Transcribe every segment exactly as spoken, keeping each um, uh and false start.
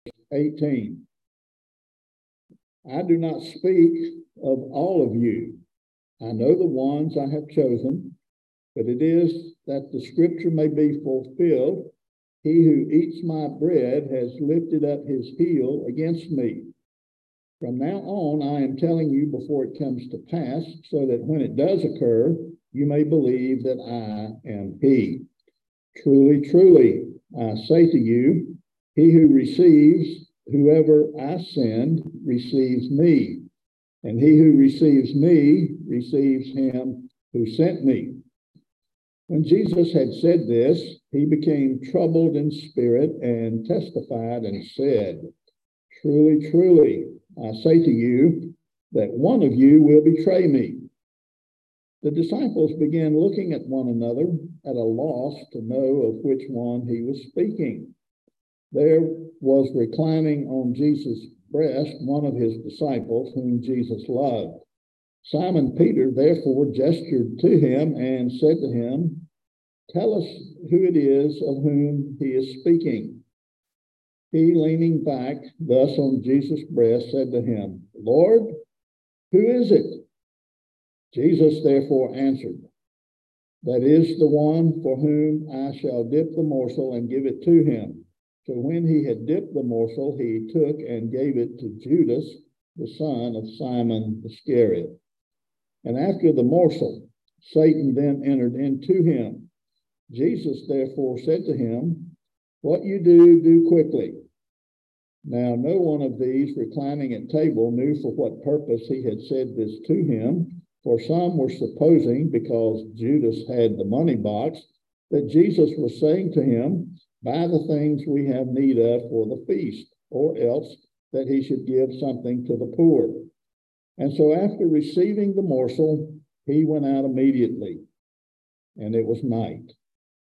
eighteen. I do not speak of all of you. I know the ones I have chosen, but it is that the scripture may be fulfilled. He who eats my bread has lifted up his heel against me. From now on, I am telling you before it comes to pass, so that when it does occur, you may believe that I am he. Truly, truly, I say to you, he who receives whoever I send receives me, and he who receives me receives him who sent me. When Jesus had said this, he became troubled in spirit and testified and said, Truly, truly, I say to you that one of you will betray me. The disciples began looking at one another at a loss to know of which one he was speaking. There was reclining on Jesus' breast one of his disciples whom Jesus loved. Simon Peter therefore gestured to him and said to him, Tell us who it is of whom he is speaking. He, leaning back thus on Jesus' breast, said to him, Lord, who is it? Jesus therefore answered, That is the one for whom I shall dip the morsel and give it to him. So when he had dipped the morsel, he took and gave it to Judas, the son of Simon Iscariot. And after the morsel, Satan then entered into him. Jesus therefore said to him, What you do, do quickly. Now no one of these reclining at table knew for what purpose he had said this to him, for some were supposing, because Judas had the money box, that Jesus was saying to him, Buy the things we have need of for the feast, or else that he should give something to the poor. And so after receiving the morsel, he went out immediately, and it was night.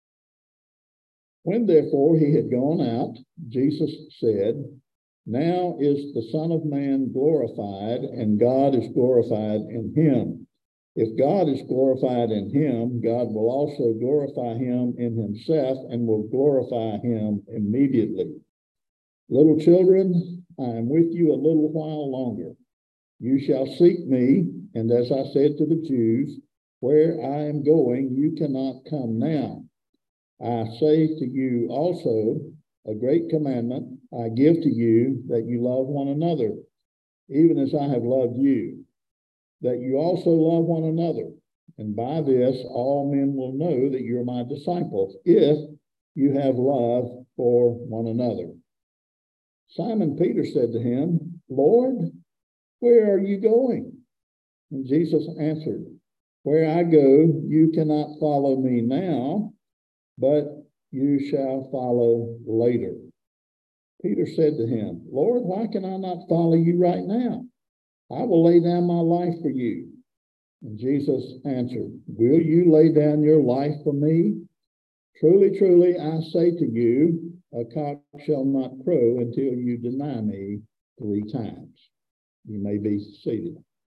When therefore he had gone out, Jesus said, Now is the Son of Man glorified, and God is glorified in him. If God is glorified in him, God will also glorify him in himself and will glorify him immediately. Little children, I am with you a little while longer. You shall seek me, and as I said to the Jews, where I am going, you cannot come now. I say to you also, a great commandment I give to you, that you love one another, even as I have loved you, that you also love one another. And by this, all men will know that you're my disciples, if you have love for one another. Simon Peter said to him, Lord, where are you going? And Jesus answered, Where I go, you cannot follow me now, but you shall follow later. Peter said to him, Lord, why can I not follow you right now? I will lay down my life for you. And Jesus answered, Will you lay down your life for me? Truly, truly, I say to you, a cock shall not crow until you deny me three times. You may be seated.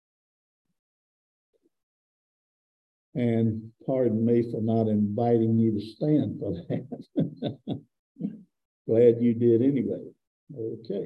And pardon me for not inviting you to stand for that. Glad you did anyway. Okay.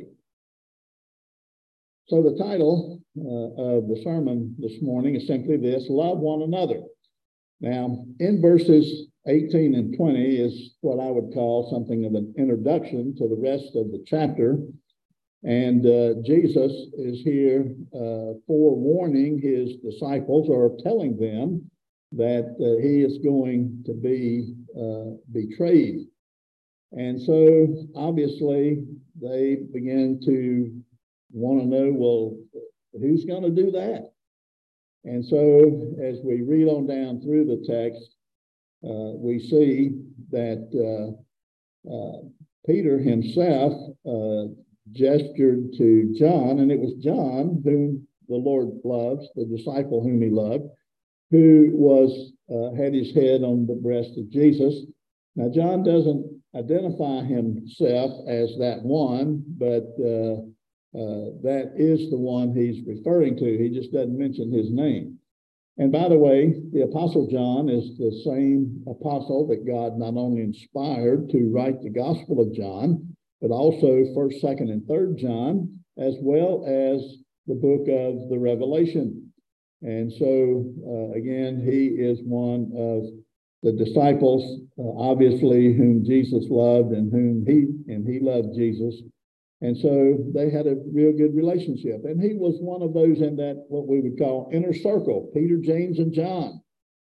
So the title uh, of the sermon this morning is simply this: Love one another. Now, in verses eighteen and twenty is what I would call something of an introduction to the rest of the chapter. And uh, Jesus is here uh, forewarning his disciples, or telling them that uh, he is going to be uh, betrayed. And so obviously they begin to want to know, well, who's going to do that? And so as we read on down through the text, uh, we see that uh, uh, Peter himself uh, gestured to John, and it was John whom the Lord loves, the disciple whom he loved, who was uh, had his head on the breast of Jesus. Now, John doesn't identify himself as that one, but uh, uh, that is the one he's referring to. He just doesn't mention his name. And by the way, the Apostle John is the same apostle that God not only inspired to write the Gospel of John, but also first, second, and third John, as well as the book of the Revelation. And so, uh, again, he is one of the disciples, uh, obviously, whom Jesus loved and whom he, and he loved Jesus. And so they had a real good relationship. And he was one of those in that, what we would call inner circle, Peter, James, and John.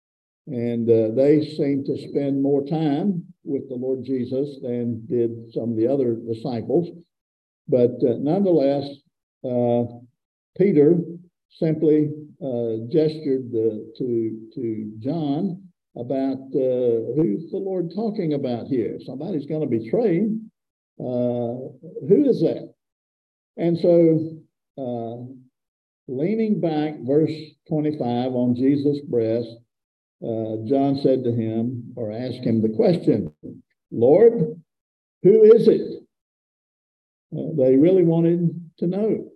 And uh, they seemed to spend more time with the Lord Jesus than did some of the other disciples. But uh, nonetheless, uh, Peter simply uh, gestured uh, to, to John about uh, who's the Lord talking about here. Somebody's going to betray him. Uh, who is that? And so, uh, leaning back, verse twenty-five, on Jesus' breast, uh, John said to him, or asked him the question, Lord, who is it? Uh, they really wanted to know.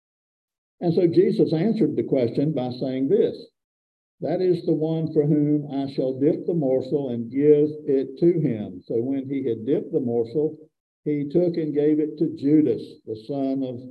And so Jesus answered the question by saying this, that is the one for whom I shall dip the morsel and give it to him. So when he had dipped the morsel, he took and gave it to Judas, the son of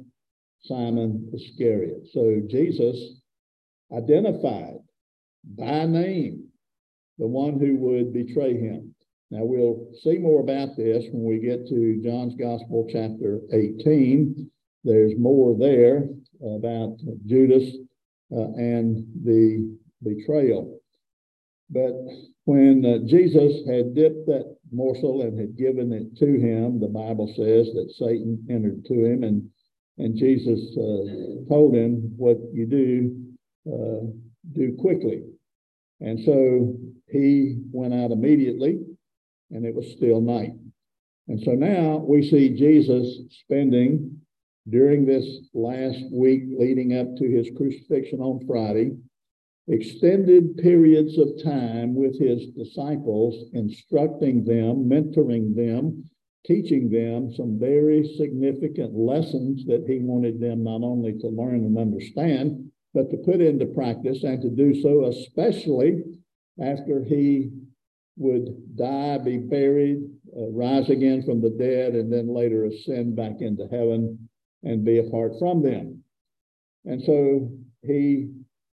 Simon Iscariot. So Jesus identified by name the one who would betray him. Now we'll see more about this when we get to John's Gospel, chapter eighteen. There's more there about Judas uh, and the betrayal. But when uh, Jesus had dipped that morsel and had given it to him, the Bible says that Satan entered to him, and, and Jesus uh, told him, what you do, uh, do quickly. And so he went out immediately, and it was still night. And so now we see Jesus spending, during this last week leading up to his crucifixion on Friday, extended periods of time with his disciples, instructing them, mentoring them, teaching them some very significant lessons that he wanted them not only to learn and understand, but to put into practice, and to do so especially after he would die, be buried, uh, rise again from the dead, and then later ascend back into heaven and be apart from them. And so he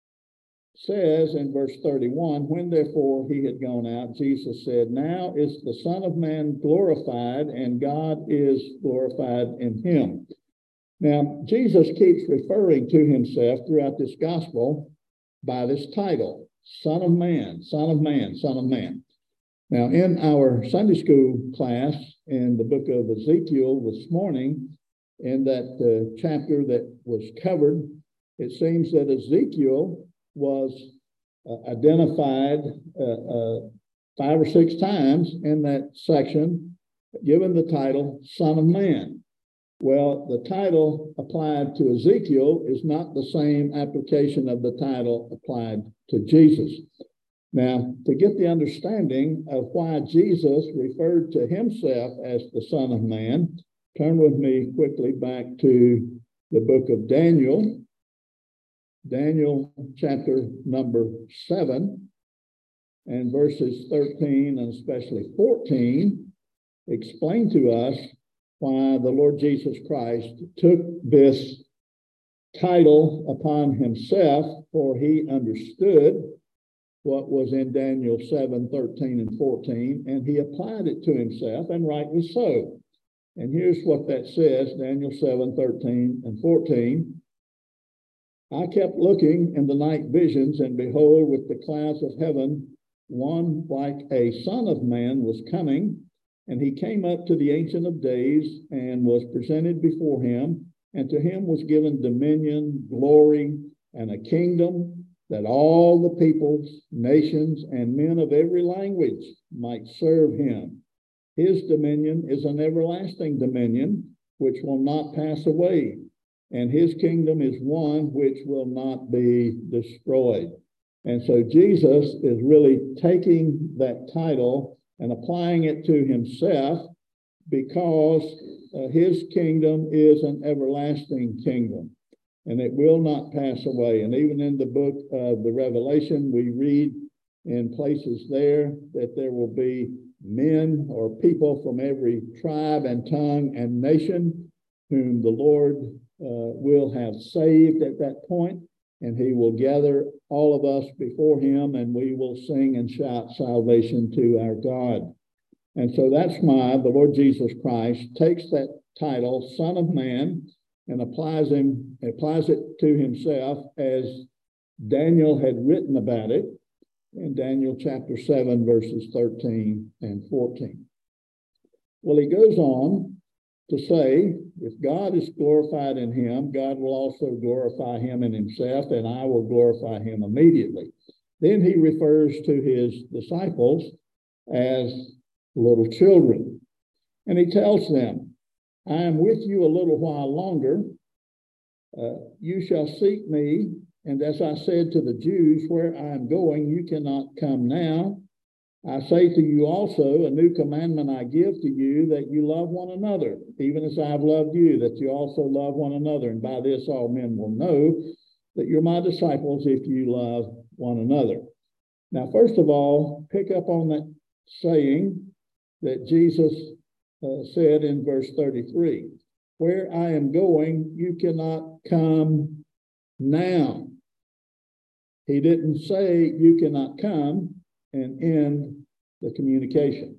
says in verse thirty-one, when therefore he had gone out, Jesus said, now is the Son of Man glorified, and God is glorified in him. Now, Jesus keeps referring to himself throughout this gospel by this title, Son of Man, Son of Man, Son of Man. Now, in our Sunday school class in the book of Ezekiel this morning, in that uh, chapter that was covered, it seems that Ezekiel was uh, identified uh, uh, five or six times in that section, given the title Son of Man. Well, the title applied to Ezekiel is not the same application of the title applied to Jesus. Now, to get the understanding of why Jesus referred to himself as the Son of Man, turn with me quickly back to the book of Daniel, Daniel chapter number seven, and verses thirteen and especially fourteen explain to us why the Lord Jesus Christ took this title upon himself, for he understood what was in Daniel seven, thirteen, and fourteen, and he applied it to himself, and rightly so. And here's what that says, Daniel seven, thirteen, and fourteen. I kept looking in the night visions, and behold, with the clouds of heaven, one like a son of man was coming, and he came up to the Ancient of Days and was presented before him, and to him was given dominion, glory, and a kingdom, that all the peoples, nations, and men of every language might serve him. His dominion is an everlasting dominion, which will not pass away, and his kingdom is one which will not be destroyed. And so Jesus is really taking that title and applying it to himself, because uh, his kingdom is an everlasting kingdom, and it will not pass away. And even in the book of the Revelation, we read in places there that there will be men or people from every tribe and tongue and nation whom the Lord uh, will have saved at that point, and he will gather all of us before him, and we will sing and shout salvation to our God. And so that's why the Lord Jesus Christ takes that title, Son of Man, and applies him applies it to himself as Daniel had written about it in Daniel chapter seven, verses thirteen and fourteen. Well, he goes on to say, if God is glorified in him, God will also glorify him in himself, and I will glorify him immediately. Then he refers to his disciples as little children. And he tells them, I am with you a little while longer. Uh, you shall seek me. And as I said to the Jews, where I am going, you cannot come now. I say to you also, a new commandment I give to you, that you love one another, even as I have loved you, that you also love one another. And by this all men will know that you're my disciples if you love one another. Now, first of all, pick up on that saying that Jesus uh, said in verse thirty-three, where I am going, you cannot come now. He didn't say you cannot come and end the communication.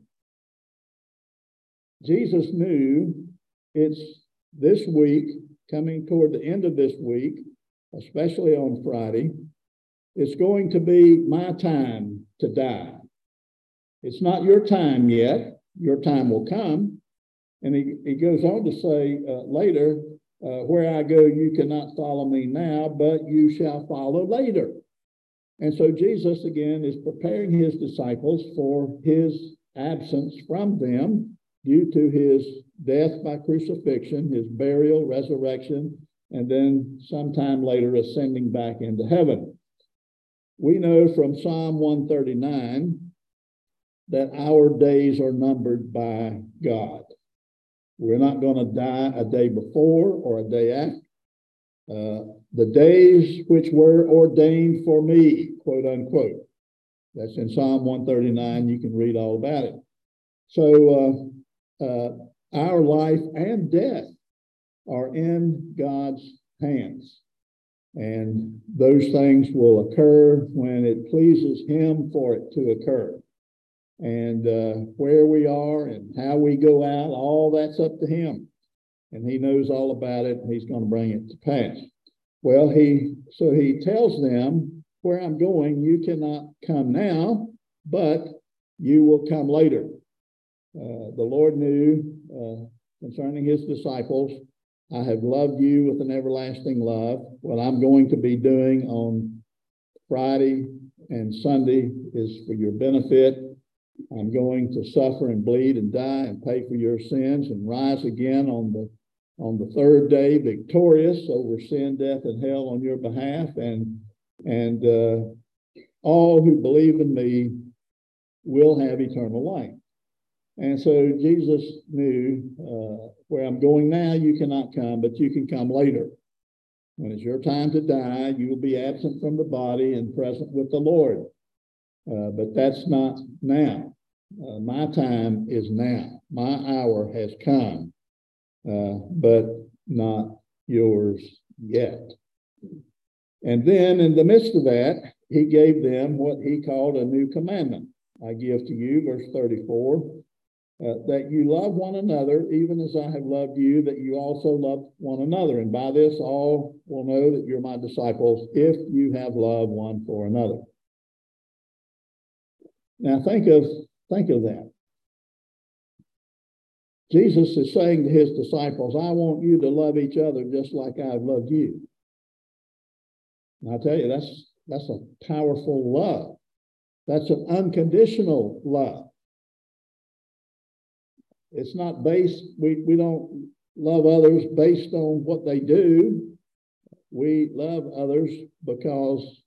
Jesus knew it's this week, coming toward the end of this week, especially on Friday, it's going to be my time to die. It's not your time yet. Your time will come. And he, he goes on to say uh, later, uh, where I go, you cannot follow me now, but you shall follow later. And so Jesus, again, is preparing his disciples for his absence from them due to his death by crucifixion, his burial, resurrection, and then sometime later ascending back into heaven. We know from Psalm one thirty-nine that our days are numbered by God. We're not going to die a day before or a day after. Uh, the days which were ordained for me, quote unquote. That's in Psalm one thirty-nine. You can read all about it. So uh, uh, our life and death are in God's hands. And those things will occur when it pleases him for it to occur. And uh, where we are and how we go out, all that's up to him. And he knows all about it, and he's going to bring it to pass. Well, he so he tells them, where I'm going, you cannot come now, but you will come later. Uh, the Lord knew uh, concerning his disciples, I have loved you with an everlasting love. What I'm going to be doing on Friday and Sunday is for your benefit. I'm going to suffer and bleed and die and pay for your sins and rise again on the on the third day, victorious over sin, death, and hell on your behalf. And and uh, all who believe in me will have eternal life. And so Jesus knew, uh, where I'm going now, you cannot come, but you can come later. When it's your time to die, you will be absent from the body and present with the Lord. Uh, but that's not now. Uh, my time is now. My hour has come, uh, but not yours yet. And then in the midst of that, he gave them what he called a new commandment. I give to you, verse thirty-four, uh, that you love one another, even as I have loved you, that you also love one another. And by this, all will know that you're my disciples if you have love one for another. Now think of think of that. Jesus is saying to his disciples, I want you to love each other just like I've loved you. And I tell you, that's that's a powerful love. That's an unconditional love. It's not based, we, we don't love others based on what they do. We love others because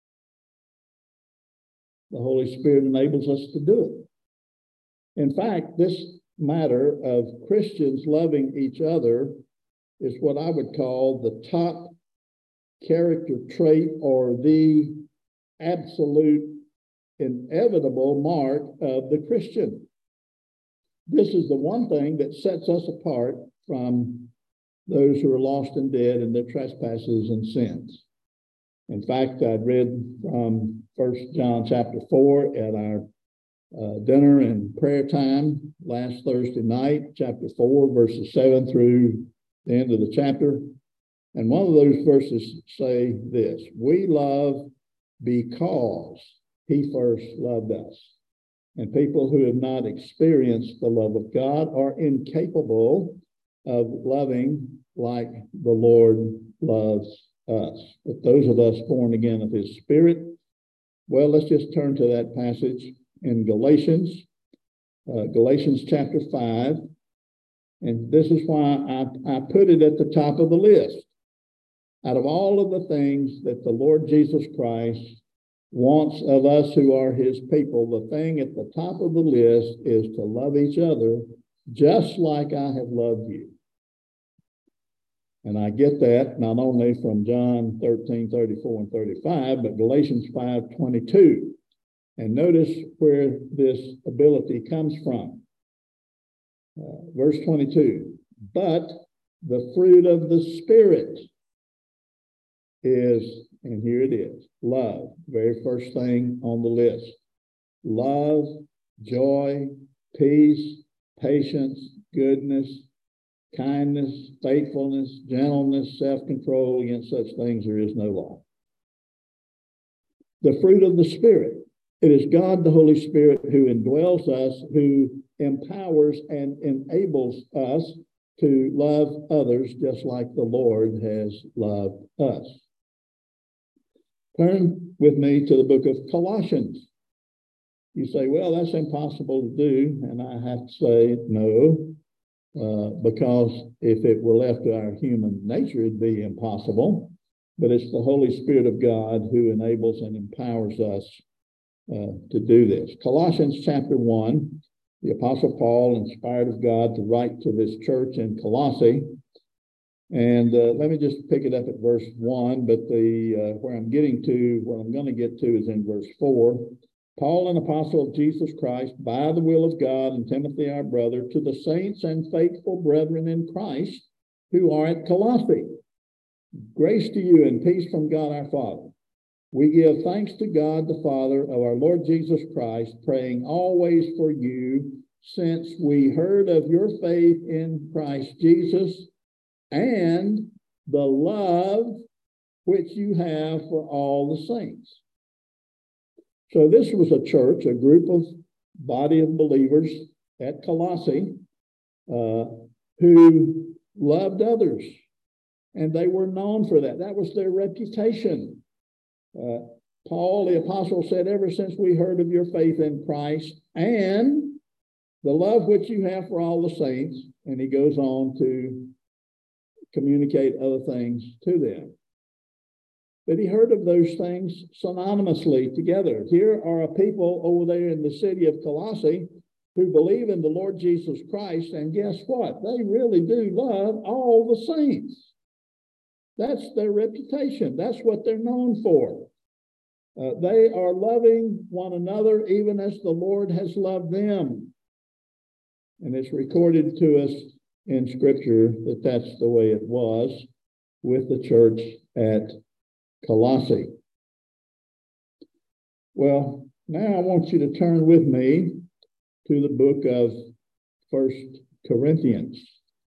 the Holy Spirit enables us to do it. In fact, this matter of Christians loving each other is what I would call the top character trait or the absolute inevitable mark of the Christian. this is the one thing that sets us apart from those who are lost and dead in their trespasses and sins. In fact, I read from First John chapter four at our uh, dinner and prayer time last Thursday night, chapter four, verses seven through the end of the chapter. And one of those verses say this: we love because he first loved us. And people who have not experienced the love of God are incapable of loving like the Lord loves us. But those of us born again of his Spirit, well, let's just turn to that passage in Galatians, uh, Galatians chapter five. And this is why I, I put it at the top of the list. Out of all of the things that the Lord Jesus Christ wants of us who are his people, the thing at the top of the list is to love each other just like I have loved you. And I get that not only from John thirteen, thirty-four and thirty-five, but Galatians five, twenty-two. And notice where this ability comes from. Uh, verse twenty-two, but the fruit of the Spirit is, and here it is, love, very first thing on the list. Love, joy, peace, patience, goodness, kindness, faithfulness, gentleness, self-control. Against such things there is no law. The fruit of the Spirit. It is God, the Holy Spirit, who indwells us, who empowers and enables us to love others just like the Lord has loved us. Turn with me to the book of Colossians. You say, well, that's impossible to do. And I have to say, no, uh, because if it were left to our human nature, it'd be impossible. But it's the Holy Spirit of God who enables and empowers us uh, to do this. Colossians chapter one, the Apostle Paul, inspired of God to write to this church in Colossae. And uh, let me just pick it up at verse one, but the uh, where I'm getting to, what I'm going to get to is in verse four. Paul, an apostle of Jesus Christ, by the will of God, and Timothy, our brother, to the saints and faithful brethren in Christ who are at Colossae. Grace to you and peace from God our Father. We give thanks to God the Father of our Lord Jesus Christ, praying always for you, since we heard of your faith in Christ Jesus and the love which you have for all the saints. So this was a church, a group of body of believers at Colossae uh, who loved others. And they were known for that. That was their reputation. Uh, Paul, the apostle, said, ever since we heard of your faith in Christ and the love which you have for all the saints, and he goes on to communicate other things to them. But he heard of those things synonymously together. Here are a people over there in the city of Colossae who believe in the Lord Jesus Christ, and guess what? They really do love all the saints. That's their reputation. That's what they're known for. Uh, they are loving one another even as the Lord has loved them. And it's recorded to us in Scripture that that's the way it was with the church at Colossae. Well, now I want you to turn with me to the book of First Corinthians.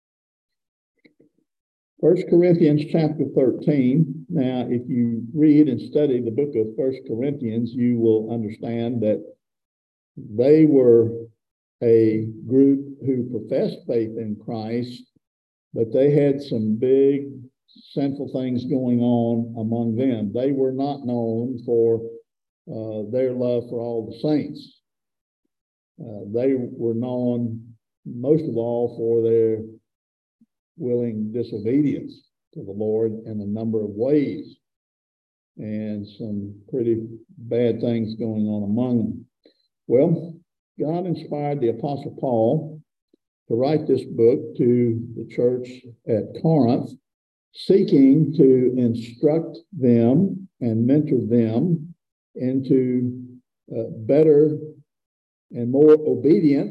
First Corinthians chapter thirteen. Now, if you read and study the book of First Corinthians, you will understand that they were a group who professed faith in Christ, but they had some big sinful things going on among them. They were not known for uh, their love for all the saints. Uh, they were known most of all for their willing disobedience to the Lord in a number of ways, and some pretty bad things going on among them. Well, God inspired the Apostle Paul to write this book to the church at Corinth, seeking to instruct them and mentor them into uh, better and more obedience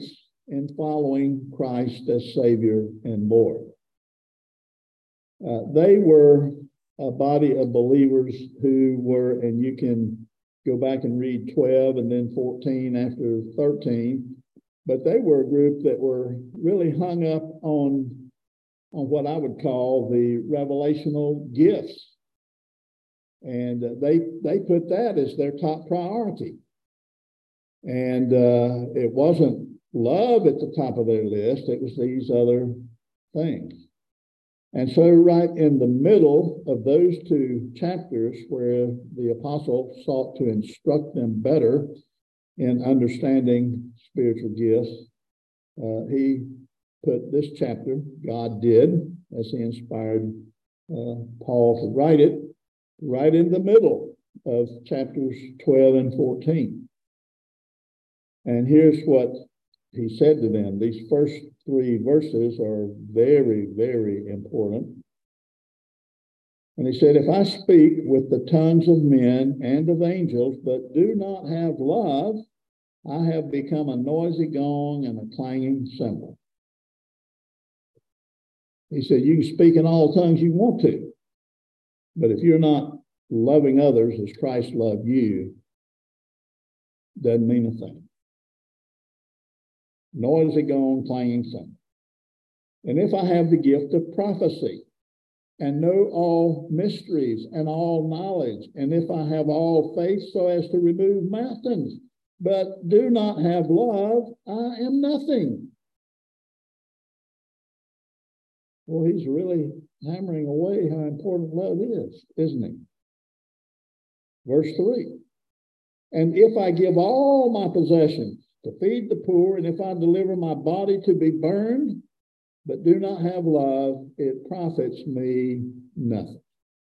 in following Christ as Savior and Lord. Uh, they were a body of believers who were, and you can go back and read twelve and then fourteen after thirteen, but they were a group that were really hung up on, on what I would call the revelational gifts. And uh, they, they put that as their top priority. And uh, it wasn't love at the top of their list, it was these other things. And so right in the middle of those two chapters where the apostle sought to instruct them better in understanding spiritual gifts, uh, he put this chapter, God did, as he inspired uh, Paul to write it, right in the middle of chapters twelve and fourteen. And here's what he said to them. These first three verses are very, very important. And he said, if I speak with the tongues of men and of angels, but do not have love, I have become a noisy gong and a clanging cymbal. He said, you can speak in all tongues you want to, but if you're not loving others as Christ loved you, doesn't mean a thing. Noisy gong, clanging cymbal. And if I have the gift of prophecy and know all mysteries and all knowledge, and if I have all faith so as to remove mountains, but do not have love, I am nothing. Well, he's really hammering away how important love is, isn't he? Verse three. And if I give all my possessions to feed the poor, and if I deliver my body to be burned, but do not have love, it profits me nothing.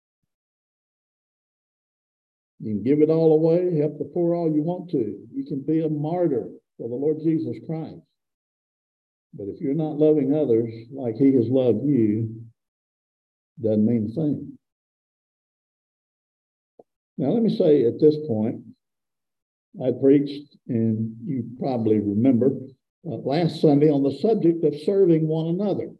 You can give it all away, help the poor all you want to. You can be a martyr for the Lord Jesus Christ. But if you're not loving others like he has loved you, doesn't mean a thing. Now, let me say at this point, I preached, and you probably remember, uh, last Sunday on the subject of serving one another.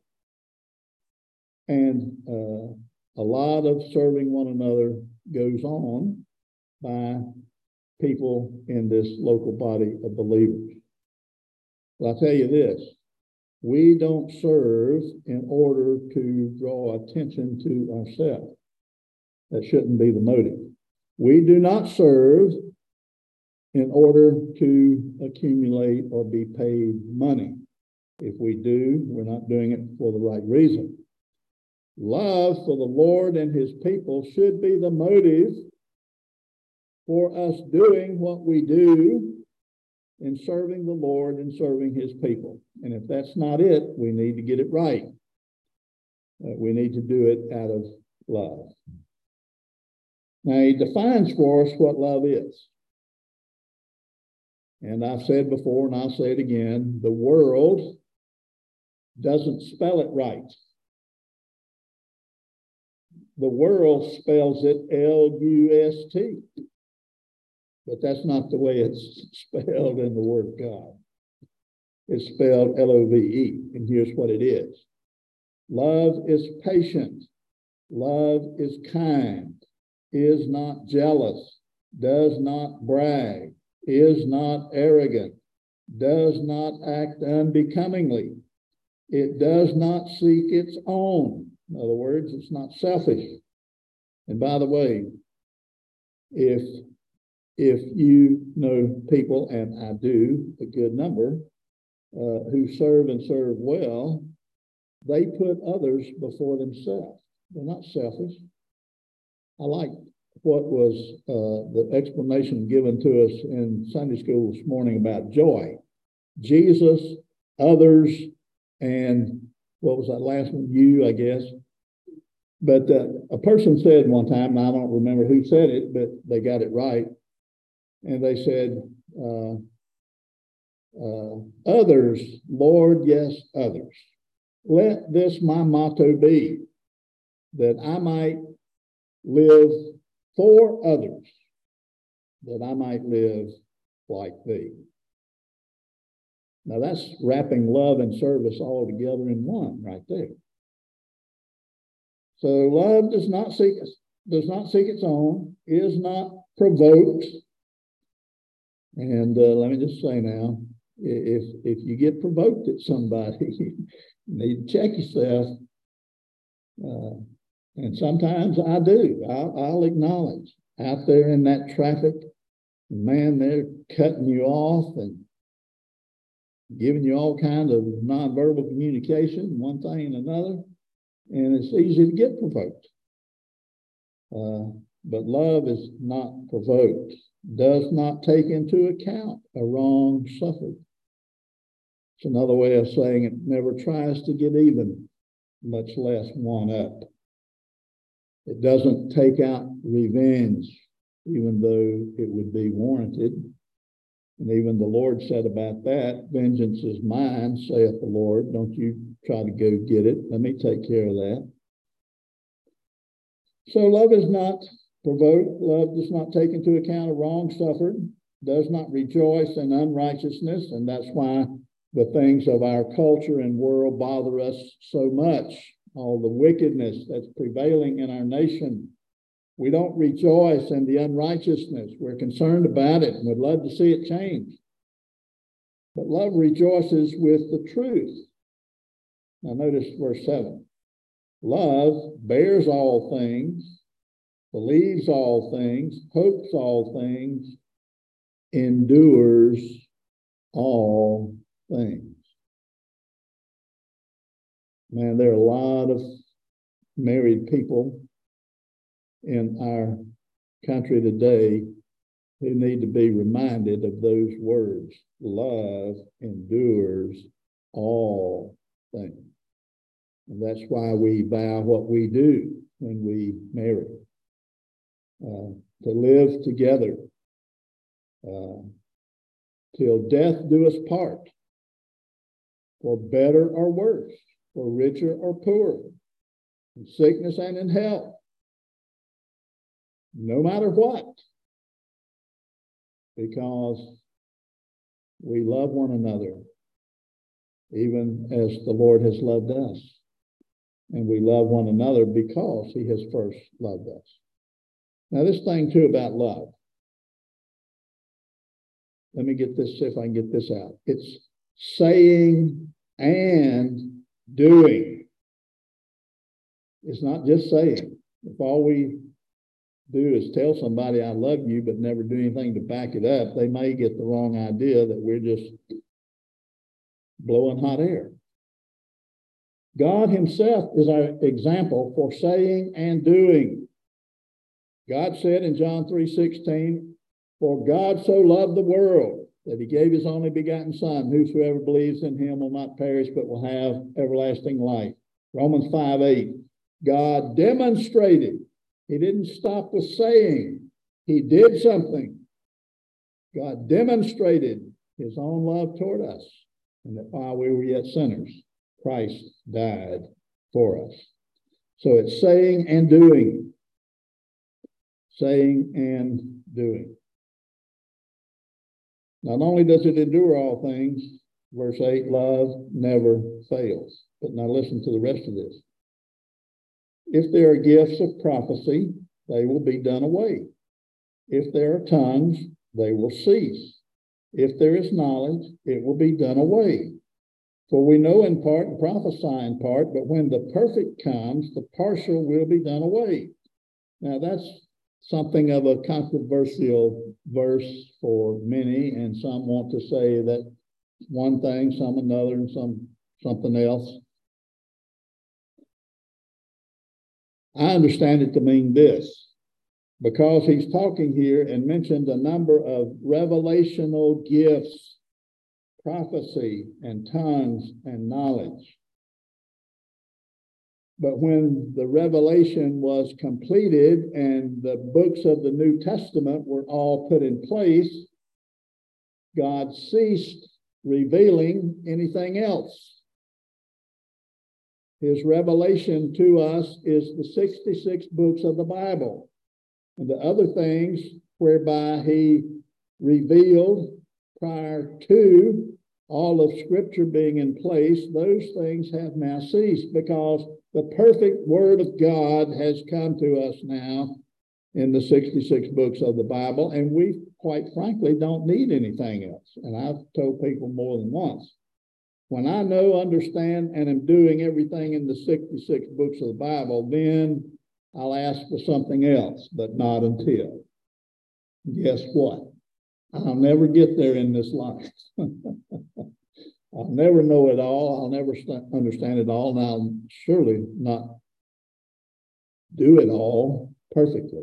And uh, a lot of serving one another goes on by people in this local body of believers. But I'll tell you this, we don't serve in order to draw attention to ourselves. That shouldn't be the motive. We do not serve in order to accumulate or be paid money. If we do, we're not doing it for the right reason. Love for the Lord and his people should be the motive for us doing what we do in serving the Lord and serving his people. And if that's not it, we need to get it right. Uh, we need to do it out of love. Now, he defines for us what love is. And I've said before, and I'll say it again, the world doesn't spell it right. The world spells it L U S T. But that's not the way it's spelled in the Word of God. It's spelled L O V E, and here's what it is. Love is patient. Love is kind, is not jealous, does not brag, is not arrogant, does not act unbecomingly. It does not seek its own. In other words, it's not selfish. And by the way, if, if you know people, and I do, a good number, uh, who serve and serve well, they put others before themselves. They're not selfish. I like what was uh, the explanation given to us in Sunday school this morning about joy. Jesus, others, and what was that last one? You, I guess. But uh, a person said one time, and I don't remember who said it, but they got it right. And they said, uh, uh, others, Lord, yes, others. Let this my motto be, that I might live for others, that I might live like thee. Now that's wrapping love and service all together in one right there. So love does not seek does not seek its own, is not provoked. And uh, let me just say now, if if you get provoked at somebody, you need to check yourself. Uh, and sometimes I do. I'll, I'll acknowledge out there in that traffic, man, they're cutting you off and giving you all kinds of nonverbal communication, one thing and another, and it's easy to get provoked. Uh, but love is not provoked, does not take into account a wrong suffered. It's another way of saying it never tries to get even, much less one up. It doesn't take out revenge, even though it would be warranted. And even the Lord said about that, vengeance is mine, saith the Lord. Don't you try to go get it. Let me take care of that. So love is not provoked. Love does not take into account a wrong suffered, does not rejoice in unrighteousness. And that's why the things of our culture and world bother us so much. All the wickedness that's prevailing in our nation. We don't rejoice in the unrighteousness. We're concerned about it and would love to see it change. But love rejoices with the truth. Now notice verse seven. Love bears all things, believes all things, hopes all things, endures all things. Man, there are a lot of married people in our country today who need to be reminded of those words. Love endures all things. And that's why we vow what we do when we marry. Uh, to live together uh, till death do us part, for better or worse, for richer or poorer, in sickness and in health. No matter what, because we love one another, even as the Lord has loved us. And we love one another because he has first loved us. Now, this thing too about love. Let me get this, see if I can get this out. It's saying and doing. It's not just saying. If all we do is tell somebody I love you, but never do anything to back it up, they may get the wrong idea that we're just blowing hot air. God himself is our example for saying and doing. God said in John three sixteen, for God so loved the world that he gave his only begotten son, whosoever believes in him will not perish, but will have everlasting life. Romans five eight, God demonstrated. He didn't stop with saying. He did something. God demonstrated his own love toward us, and that while we were yet sinners, Christ died for us. So it's saying and doing. Saying and doing. Not only does it endure all things, verse eight, love never fails. But now listen to the rest of this. If there are gifts of prophecy, they will be done away. If there are tongues, they will cease. If there is knowledge, it will be done away. For we know in part and prophesy in part, but when the perfect comes, the partial will be done away. Now that's something of a controversial verse for many, and some want to say that one thing, some another, and some something else. I understand it to mean this, because he's talking here and mentioned a number of revelational gifts, prophecy and tongues and knowledge. But when the revelation was completed and the books of the New Testament were all put in place, God ceased revealing anything else. His revelation to us is the sixty-six books of the Bible. And the other things whereby he revealed prior to all of Scripture being in place, those things have now ceased, because the perfect Word of God has come to us now in the sixty-six books of the Bible, and we, quite frankly, don't need anything else. And I've told people more than once, when I know, understand, and am doing everything in the sixty-six books of the Bible, then I'll ask for something else, but not until. Guess what? I'll never get there in this life. I'll never know it all. I'll never st- understand it all, and I'll surely not do it all perfectly.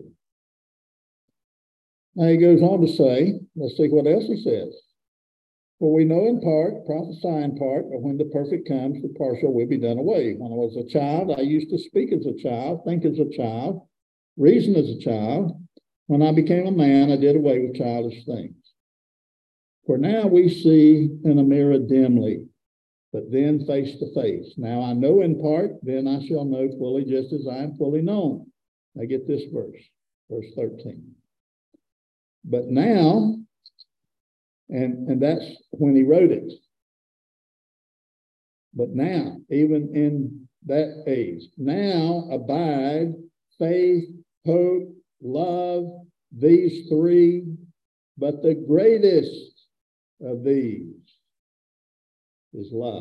Now he goes on to say, let's see what else he says. For we know in part, prophesy in part, but when the perfect comes, the partial will be done away. When I was a child, I used to speak as a child, think as a child, reason as a child. When I became a man, I did away with childish things. For now we see in a mirror dimly, but then face to face. Now I know in part, then I shall know fully, just as I am fully known. Now get this verse, verse thirteen. But now, and, and that's when he wrote it. But now, even in that age, now abide faith, hope, love, these three, but the greatest of these is love.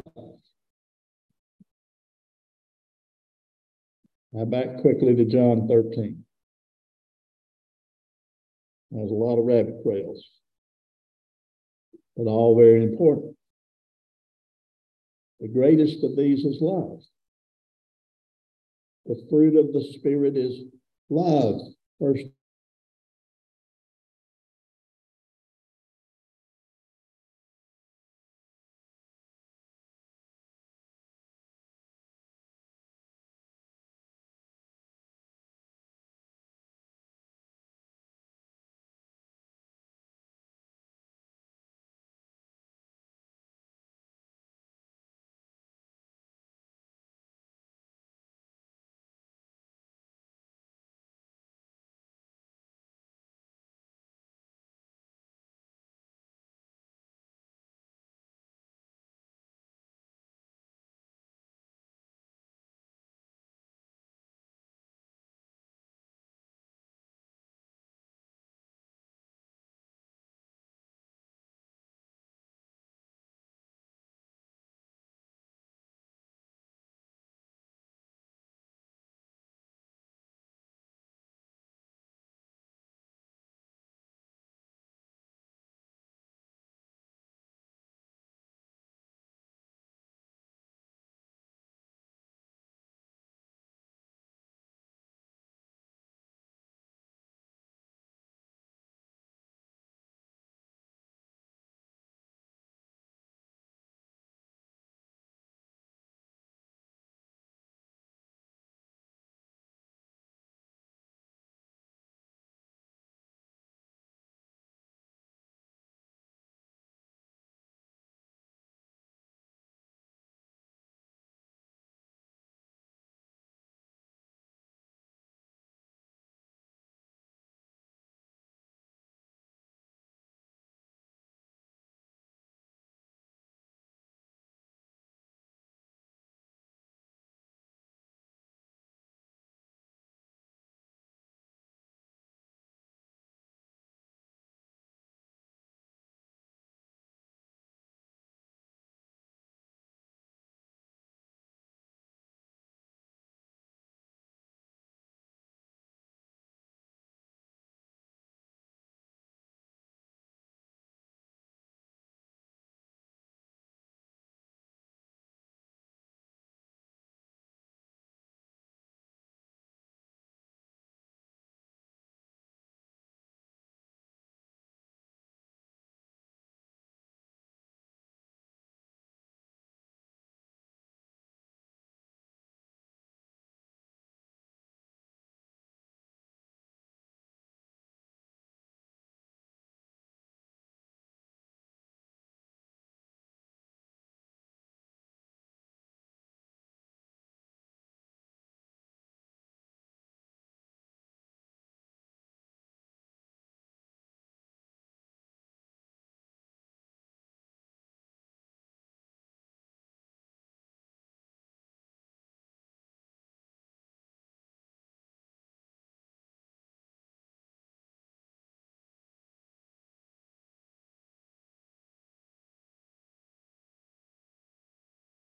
Now back quickly to John thirteen. There's a lot of rabbit trails, but all very important. The greatest of these is love. The fruit of the Spirit is love. First